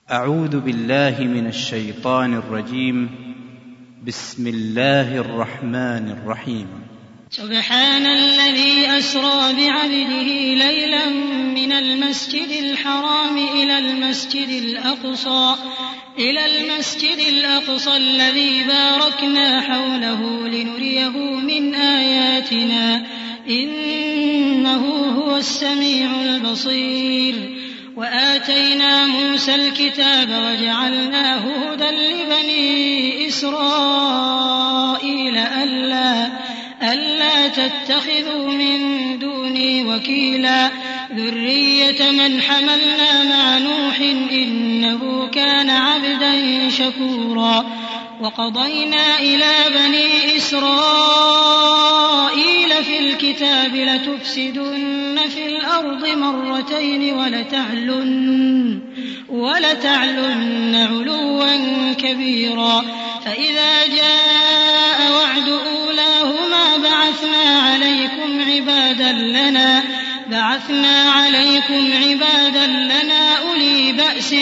أعوذ بالله من الشيطان الرجيم. بسم الله الرحمن الرحيم. سبحان الذي أسرى بعبده ليلا من المسجد الحرام إلى المسجد الأقصى الذي باركنا حوله لنريه من آياتنا إنه هو السميع البصير. وآتينا موسى الكتاب وجعلناه هدى لبني إسرائيل ألا تتخذوا من دوني وكيلا ذرية من حملنا مع نوح إنه كان عبدا شكورا. وقضينا إلى بني إسرائيل في الكتاب لتفسدن في الأرض مرتين ولتعلن علوا كبيرا. فإذا جاء وعد أولاهما بعثنا عليكم عبادا لنا أولي بأس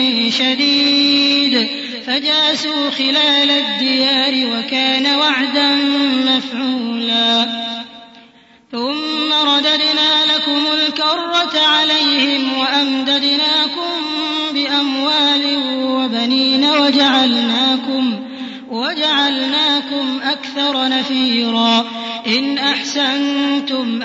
شديد فجاسوا خلال الديار وكان وعدا مفعولا. ثم رددنا لكم الكرة عليهم وأمددناكم بأموال وبنين وجعلناكم أكثر نفيرا. إن أحسنتم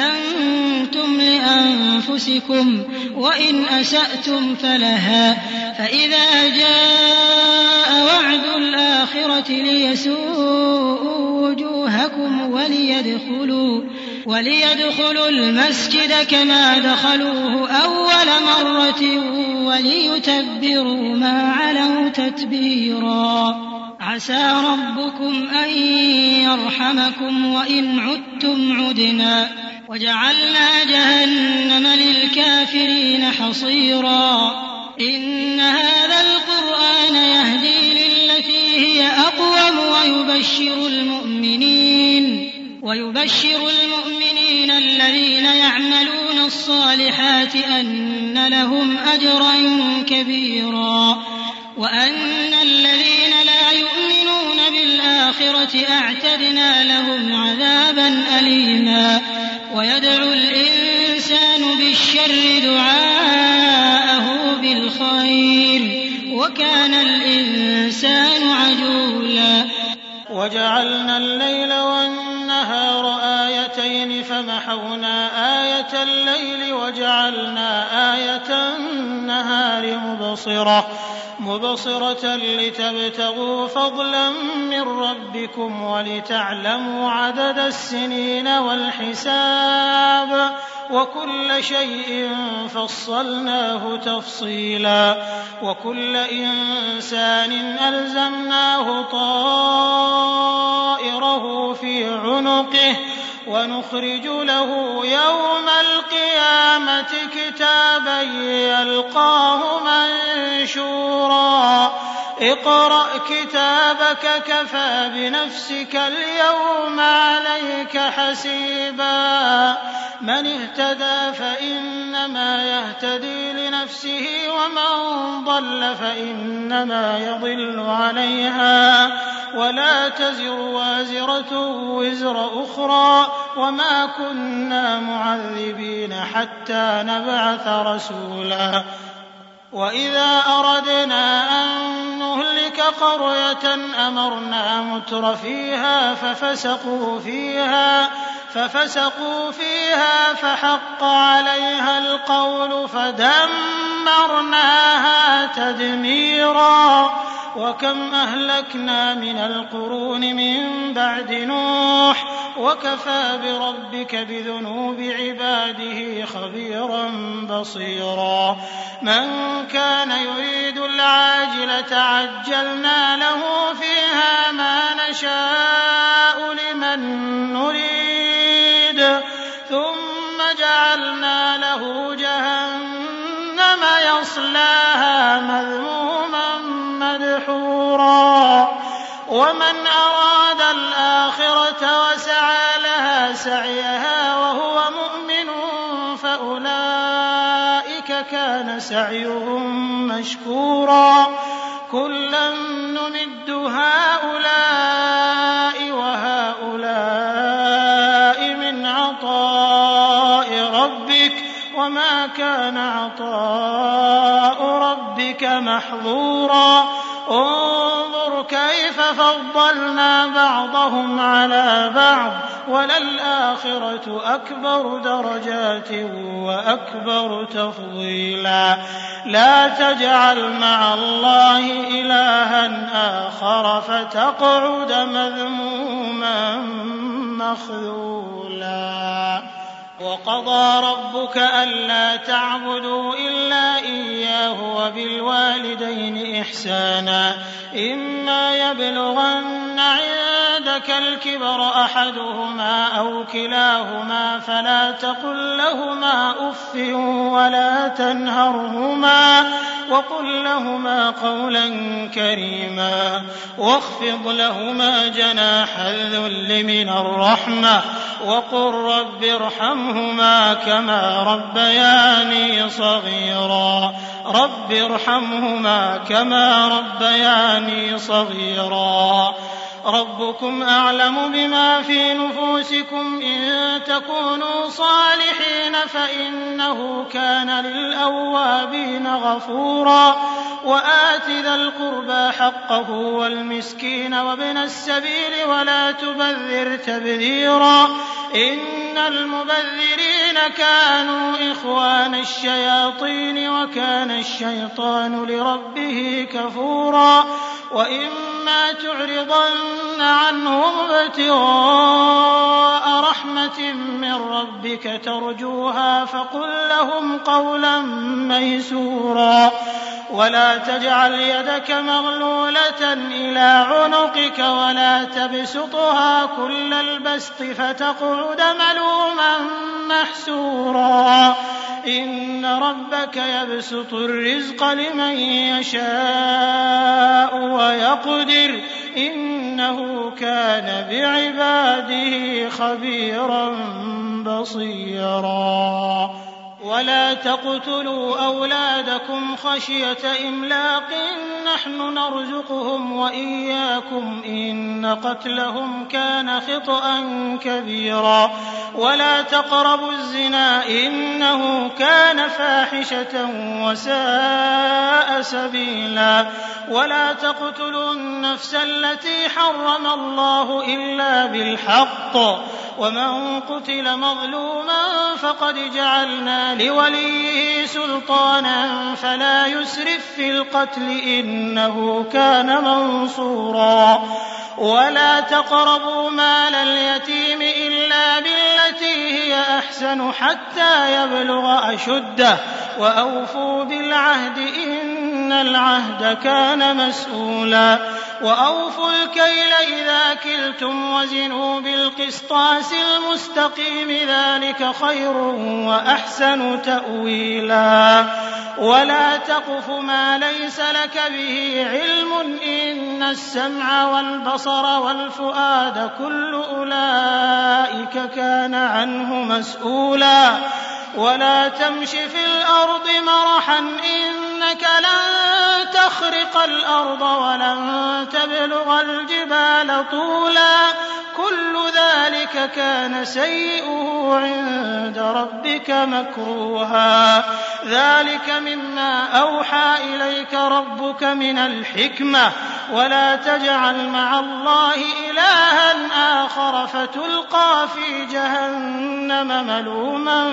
لأنفسكم وإن أسأتم فلها. فإذا جاء وعد الآخرة ليسوءوا وجوهكم وليدخلوا المسجد كما دخلوه أول مرة وليتبروا ما علوا تتبيرا. عسى ربكم أن يرحمكم وإن عدتم عدنا. وجعلنا جهنم للكافرين حصيرا. إن هذا القرآن يهدي للتي هي أقوم ويبشر المؤمنين الذين يعملون الصالحات أن لهم أجرا كبيرا. وأن الذين لا يؤمنون بالآخرة أعتدنا لهم عذابا أليما. ويدعو الإنسان بالشر دعاءه بالخير وكان الإنسان عجولا. وجعلنا الليل والنهار آيتين فمحونا آية الليل وجعلنا آية النهار مبصرة لتبتغوا فضلا من ربكم ولتعلموا عدد السنين والحساب وكل شيء فصلناه تفصيلا. وكل إنسان ألزمناه طائره في عنقه ونخرج له يوم القيامة كتابا يلقاه منشورا. اقرأ كتابك كفى بنفسك اليوم عليك حسيبا. من اهتدى فإنما يهتدي لنفسه ومن ضل فإنما يضل عليها ولا تزر وازرة وزر أخرى وما كنا معذبين حتى نبعث رسولا. وإذا أردنا أن نهلك قرية أمرنا متر فيها ففسقوا فيها فحق عليها القول فدمرناها تدميرا. وكم أهلكنا من القرون من بعد نوح وكفى بربك بذنوب عباده خبيرا بصيرا. من كان يريد العاجلة عجلنا له فيها ما نشاء لمن نريد ثم جعلنا له جهنم يصلاها مذموما مدحورا. ومن أراد الآخرة وسعى لها سعيها وهو مؤمن فأولئك كان سعيهم مشكورا كلا نمد هؤلاء وهؤلاء من عطاء ربك وما كان عطاء ربك محظورا انظر كيف فضلنا بعضهم على بعض وللآخرة أكبر درجات وأكبر تفضيلا لا تجعل مع الله إلها آخر فتقعد مذموما مخذولا وقضى ربك ألا تعبدوا إلا إياه وبالوالدين إحسانا إما يبلغن عندك الكبر أحدهما أو كلاهما فلا تقل لهما أف ولا تنهرهما وقل لهما قولا كريما واخفض لهما جناح الذل من الرحمة وقل رب ارحمهما كما ربياني صغيرا رب ارحمهما كما ربياني صغيرا ربكم أعلم بما في نفوسكم إن تكونوا صالحين فإنه كان للأوابين غفورا وآت ذا القربى حقه والمسكين وابن السبيل ولا تبذر تبذيرا إن المبذرين كانوا إخوان الشياطين وكان الشيطان لربه كفورا وإما تعرضن عنهم ابتغاء رحمة من ربك ترجوها فقل لهم قولا ميسورا ولا تجعل يدك مغلولة إلى عنقك ولا تبسطها كل البسط فتقعد ملوما محسورا إن ربك يبسط الرزق لمن يشاء ويقدر إنه كان بعباده خبيرا بصيرا ولا تقتلوا أولادكم خشية إملاق نحن نرزقهم وإياكم إن قتلهم كان خطأ كبيرا ولا تقربوا الزنا إنه كان فاحشة وساء سبيلا ولا تقتلوا النفس التي حرم الله إلا بالحق ومن قتل مظلوما فقد جعلنا لوليه سلطانا فلا يسرف في القتل إنه كان منصورا ولا تقربوا مال اليتيم إلا بالتي هي أحسن حتى يبلغ أشده وأوفوا بالعهد إن العهد كان مسؤولا وأوفوا الكيل إذا كلتم وزنوا بالقسطاس المستقيم ذلك خير وأحسن تأويلا ولا تقف ما ليس لك به علم إن السمع والبصر والفؤاد كل أولئك كان عنه مسؤولا ولا تمش في الأرض مرحا إنك لن تخرق الأرض ولن تبلغ الجبال طولا كل ذلك كان سيئه عند ربك مكروها ذلك مما أوحى إليك ربك من الحكمة ولا تجعل مع الله إلها آخر فتلقى في جهنم ملوما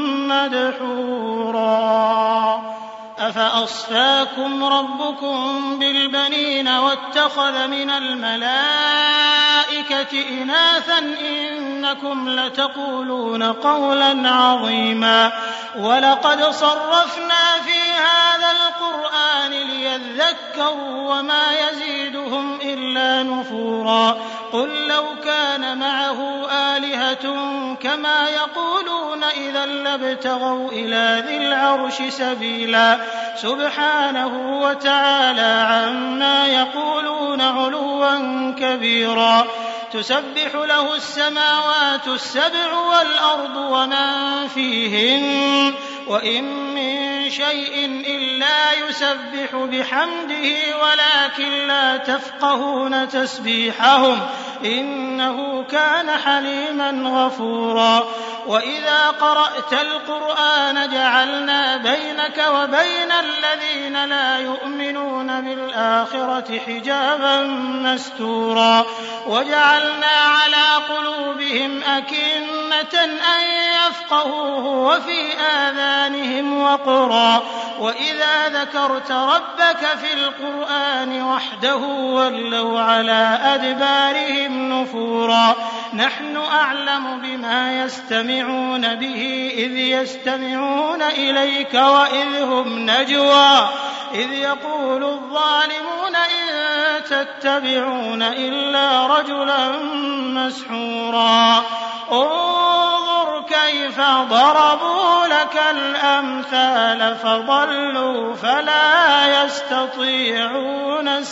مدحورا أفأصفاكم ربكم بالبنين واتخذ من الملائكة إناثا إنكم لتقولون قولا عظيما ولقد صرفنا في هذا القرآن ليذكروا وما يزيدهم إلا نفورا قل لو كان معه آلهة كما يقولون إذا لابتغوا إلى ذي العرش سبيلا سبحانه وتعالى عما يقولون علوا كبيرا تسبح له السماوات السبع والأرض ومن فيهن وإن من شيء إلا يسبح بحمده ولكن لا تفقهون تسبيحهم إنه كان حليما غفورا وإذا قرأت القرآن جعلنا بينك وبين الذين لا يؤمنون بالآخرة حجابا مستورا وجعلنا على قلوبهم أكنة أن يفقهوه وفي آذانهم وقرا وإذا ذكرت ربك في القرآن وحده ولوا على أدبارهم نفورا نحن أعلم بما يستمعون به إذ يستمعون إليك وإذ هم نجوى إذ يقول الظالمون إن تتبعون إلا رجلا مسحورا انظر كيف ضربوا لك الأمثال فضلوا فلا يستطيعون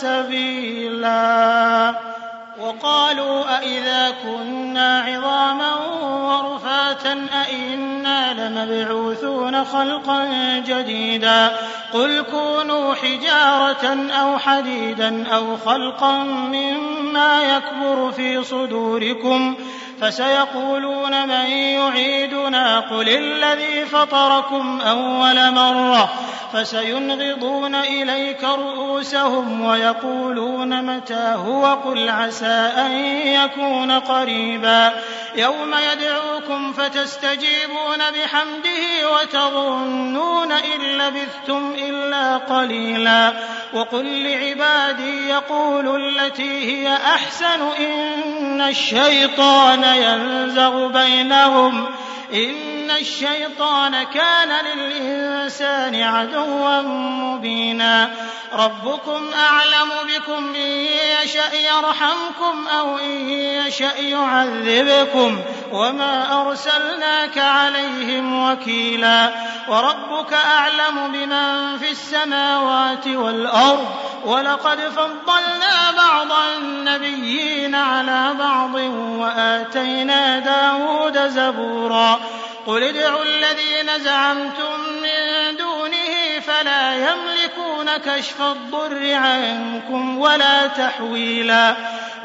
سبيلا وقالوا أئذا كنا عظاما ورفاتا أئنا لمبعوثون خلقا جديدا قل كونوا حجارة أو حديدا أو خلقا مما يكبر في صدوركم فسيقولون من يعيدنا قل الذي فطركم أول مرة فسينغضون إليك رؤوسهم ويقولون متى هو قل عسى أن يكون قريبا يوم يدعوكم فتستجيبون بحمده وتظنون إن لبثتم إلا قليلا وقل لعبادي يقولوا التي هي أحسن إن الشيطان ينزغ بينهم إن الشيطان كان للإنسان عدوا مبينا ربكم أعلم بكم إن يشأ يرحمكم أو إن يشأ يعذبكم وما أرسلناك عليهم وكيلا وربك أعلم بمن في السماوات والأرض ولقد فضلنا بعض النبيين على بعض وآتينا داود زبورا قل ادعوا الذين زعمتم من دونه فلا يملكون كشف الضر عنكم ولا تحويلا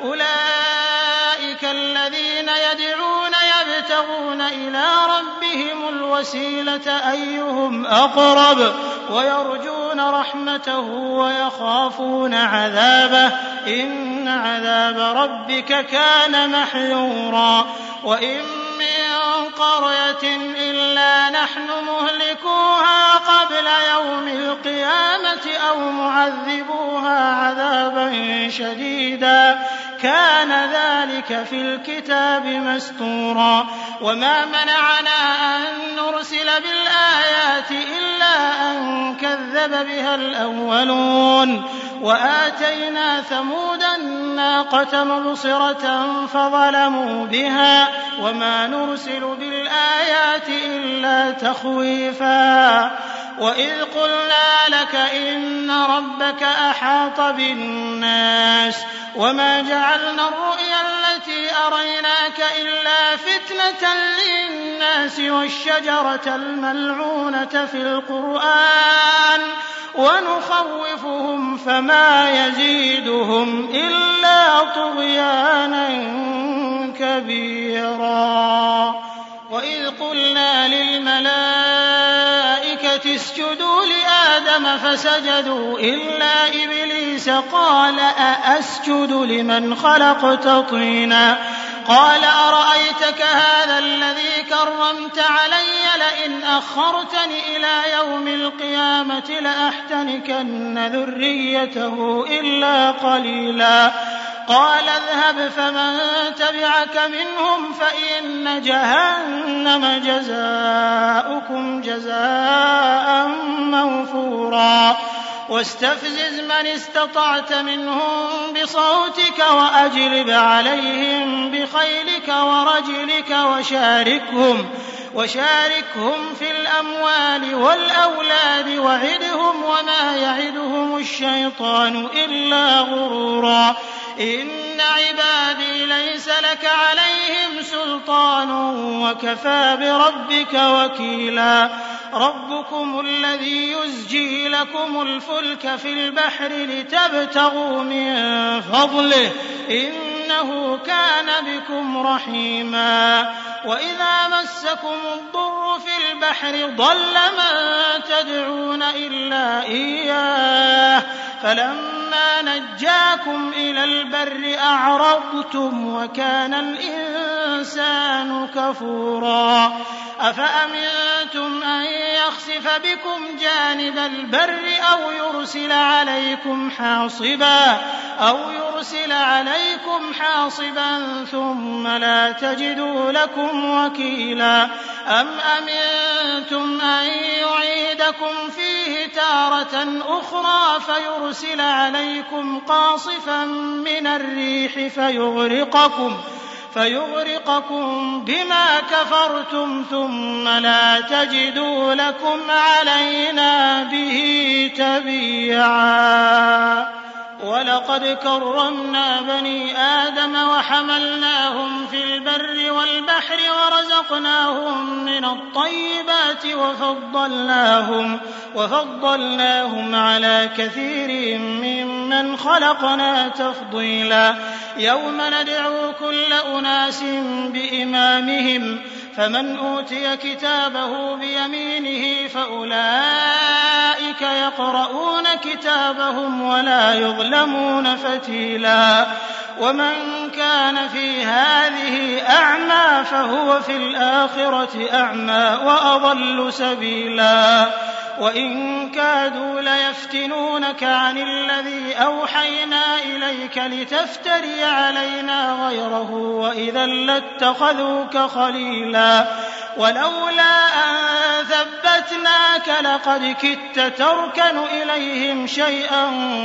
أولئك الذين يدعون يبتغون إلى ربهم الوسيلة أيهم أقرب ويرجون رحمته ويخافون عذابه إن عذاب ربك كان محذورا وإن من قرية إلا نحن مهلكوها قبل يوم القيامة أو معذبوها عذابا شديدا كان ذلك في الكتاب مستورا وما منعنا أن نرسل بالآيات إلا أن كذب بها الأولون وآتينا ثمود الناقة مبصرة فظلموا بها وما نرسل بالآيات إلا تخويفا وإذ قلنا لك إن ربك أحاط بالناس وما جعلنا الرؤيا التي أريناك إلا فتنة للناس والشجرة الملعونة في القرآن ونخوفهم فما يزيدهم إلا طغيانا كبيرا وإذ قلنا للملائكة اسجدوا لآدم فسجدوا إلا إبليس قال أأسجد لمن خلقت طينا قال أرأيتك هذا الذي كرمت علي لئن أخرتني إلى يوم القيامة لأحتنكن ذريته إلا قليلا قال اذهب فمن تبعك منهم فإن جهنم جزاؤكم جزاء موفورا واستفزز من استطعت منهم بصوتك وأجلب عليهم بخيلك ورجلك وشاركهم في الأموال والأولاد وعدهم وما يعدهم الشيطان إلا غرورا إن عبادي ليس لك عليهم سلطان وكفى بربك وكيلا ربكم الذي يزجي لكم الفلك في البحر لتبتغوا من فضله إنه كان بكم رحيما وإذا مسكم الضر في البحر ضل من تدعون إلا إياه فلما نجاكم إلى البر أعرضتم وكان الإنسان كفورا أفأمنتم أن يخسف بكم جانب البر أو يرسل عليكم حاصبا ثم لا تجدوا لكم وكيلا أم أمنتم أن يعيدكم فيه تارة أخرى فيرسل عليكم قاصفا من الريح فيغرقكم بما كفرتم ثم لا تجدوا لكم علينا به تبيعا ولقد كرمنا بني آدم وحملناهم في البر والبحر ورزقناهم من الطيبات وفضلناهم على كثير ممن خلقنا تفضيلا يوم ندعو كل أناس بإمامهم فمن أوتي كتابه بيمينه فأولئك يقرؤون كتابهم ولا يظلمون فتيلا ومن كان في هذه أعمى فهو في الآخرة أعمى وأضل سبيلا وإن كادوا ليفتنونك عن الذي أوحينا إليك لتفتري علينا غيره وإذا لاتخذوك خليلا ولولا أن ثبتناك لقد كدت تركن إليهم شيئا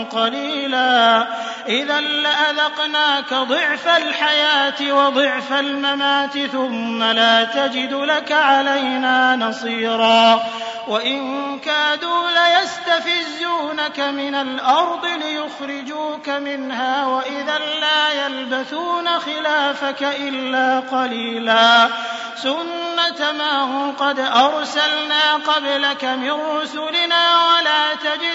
قليلا إذا لأذقناك ضعف الحياة وضعف الممات ثم لا تجد لك علينا نصيرا وإن كادوا ليستفزونك من الأرض ليخرجوك منها وإذا لا يلبثون خلافك إلا قليلا سنة من قد أرسلنا قبلك من رسلنا ولا تجد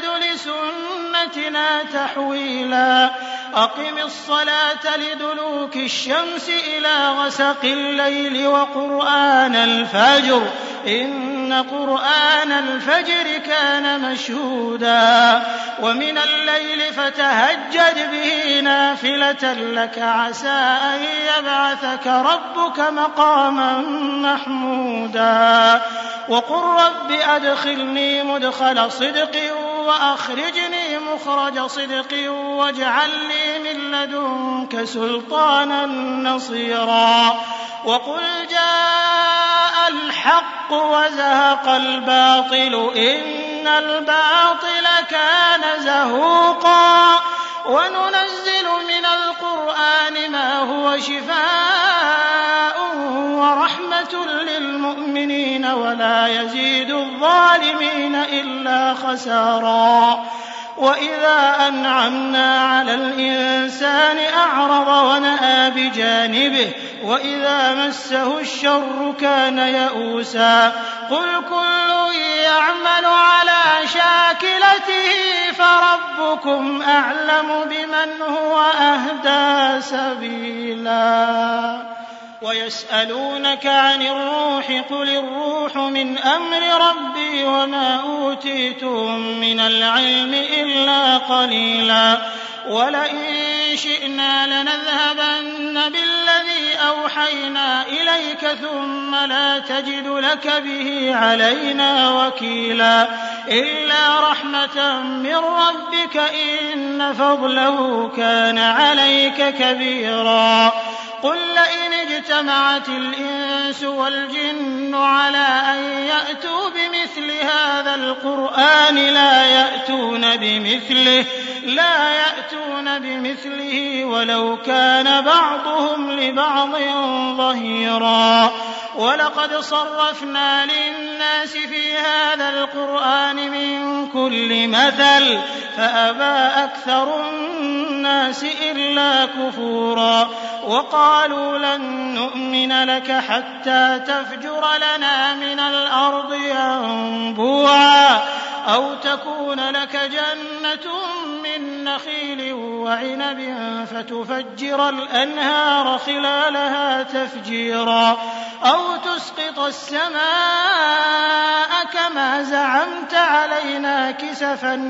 لسنتنا تحويلا أقم الصلاة لدلوك الشمس إلى غسق الليل وقرآن الفجر إن قرآن الفجر كان مشهودا ومن الليل فتهجد به نافلة لك عسى أن يبعثك ربك مقاما محمودا وقل رب أدخلني مدخل صدق وأخرجني مخرج صدق واجعل لي من لدنك سلطانا نصيرا وقل جاء الحق وزهق الباطل إن الباطل كان زهوقا وننزل من القرآن ما هو شفاء ورحمة للمؤمنين ولا يزيد الظالمين إلا خسارا وإذا أنعمنا على الإنسان أعرض ونأى بجانبه وإذا مسه الشر كان يئوسا قل كل يعمل على شاكلته فربكم أعلم بمن هو أهدى سبيلا ويسألونك عن الروح قل الروح من أمر ربي وما أوتيتم من العلم إلا قليلا ولئن شئنا لنذهبن بالذي أوحينا إليك ثم لا تجد لك به علينا وكيلا إلا رحمة من ربك إن فضله كان عليك كبيرا قل لئن اجتمعت الإنس والجن على أن يأتوا بمثل هذا القرآن لا يأتون بمثله ولو كان بعضهم لبعض ظهيرا ولقد صرفنا للناس في هذا القرآن من كل مثل فأبى أكثر الناس إلا كفورا وقالوا لن نؤمن لك حتى تفجر لنا من الأرض ينبوعا أو تكون لك جنة من نخيل وعنب فتفجر الأنهار خلالها تفجيرا أو تسقط السماء كما زعمت علينا كسفا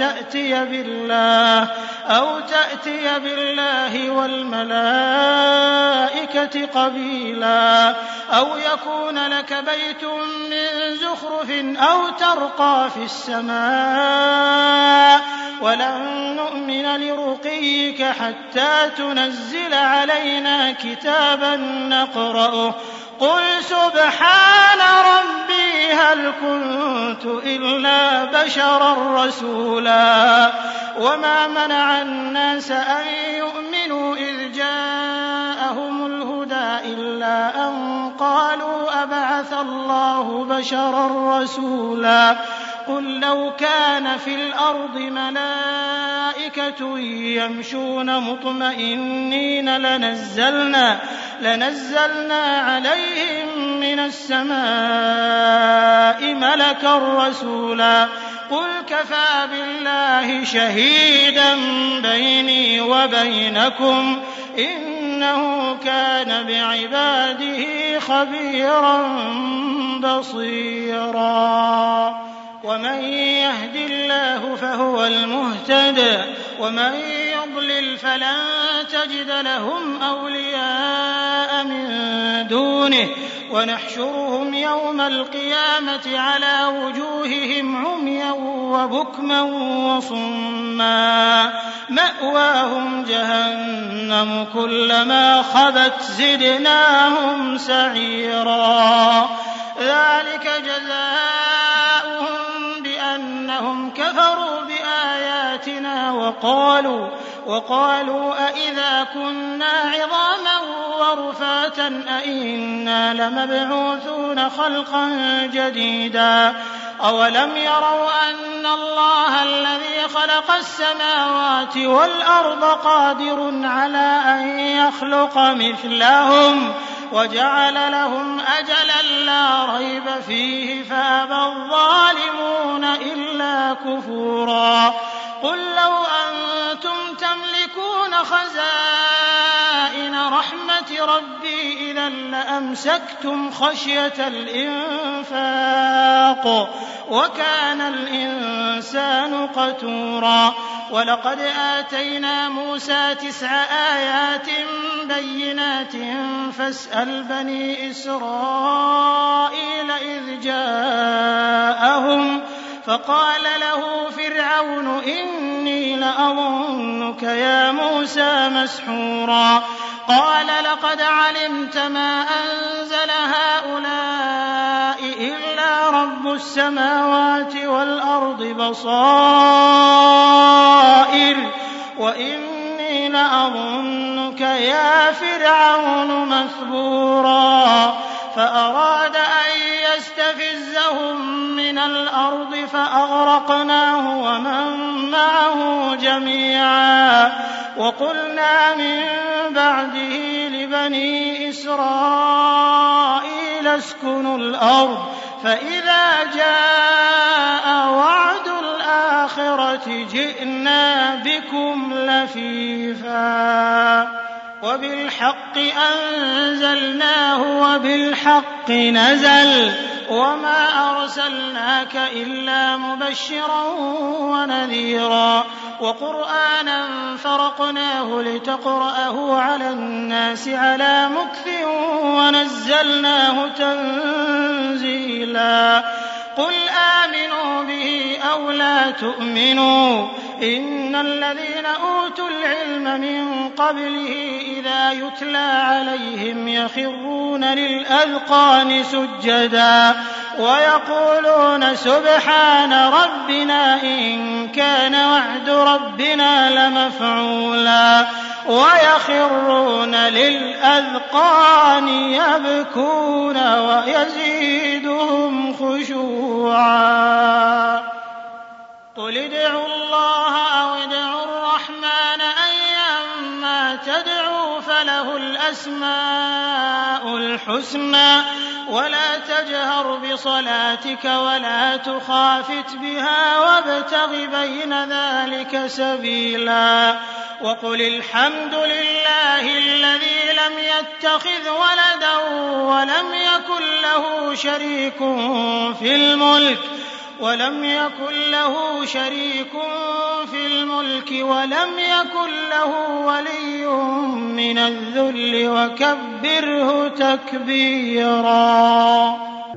أو تأتي بالله والملائكة قبيلا أو يكون لك بيت من زخرف أو ترقى في السماء ولن نؤمن لرقيك حتى تنزل علينا كتابا نقرأه قل سبحان ربي هل كنت إلا بشرا رسولا وما منع الناس أن يؤمنوا إذ جاءهم الهدى إلا أن قالوا أبعث الله بشرا رسولا قل لو كان في الأرض ملائكة يمشون مطمئنين لنزلنا عليهم من السماء ملكا رسولا قل كفى بالله شهيدا بيني وبينكم إنه كان بعباده خبيرا بصيرا ومن يهد الله فهو المهتد ومن يضلل فلن تجد لهم أولياء من دونه ونحشرهم يوم القيامة على وجوههم عميا وبكما وصما مأواهم جهنم كلما خبت زدناهم سعيرا ذلك جزاؤهم بأنهم كفروا بآياتنا وقالوا أئذا كنا عظاما ورفاتا أئنا لمبعوثون خلقا جديدا أولم يروا أن الله الذي خلق السماوات والأرض قادر على أن يخلق مثلهم وجعل لهم أجلا لا ريب فيه فأبى الظالمون إلا كفورا قل لو أنتم تملكون خزائن رحمة ربي إذا لأمسكتم خشية الإنفاق وكان الإنسان قتورا ولقد آتينا موسى 9 آيات بينات فاسأل بني إسرائيل إذ جاءهم فقال له فرعون إني لأظنك يا موسى مسحورا قال لقد علمت ما أنزل هؤلاء إلا رب السماوات والأرض بصائر وإني لأظنك يا فرعون مثبورا فأراد أن يستفزهم من الأرض فأغرقناه ومن معه جميعا وقلنا من بعده لبني إسرائيل اسكنوا الأرض فإذا جاء وعد الآخرة جئنا بكم لفيفا وبالحق أنزلناه وبالحق نزل وما أرسلناك إلا مبشرا ونذيرا وقرآنا فرقناه لتقرأه على الناس على مكث ونزلناه تنزيلا قل آمنوا به أو لا تؤمنوا إن الذين أوتوا العلم من قبله إذا يتلى عليهم يخرون للأذقان سجدا ويقولون سبحان ربنا إن كان وعد ربنا لمفعولا ويخرون للأذقان يبكون ويزيدهم خشوعا قل ادعوا الله فله الأسماء الحسنى ولا تجهر بصلاتك ولا تخافت بها وابتغ بين ذلك سبيلا وقل الحمد لله الذي لم يتخذ ولدا ولم يكن له شريك في الملك ولم يكن له ولي من الذل وكبره تكبيرا.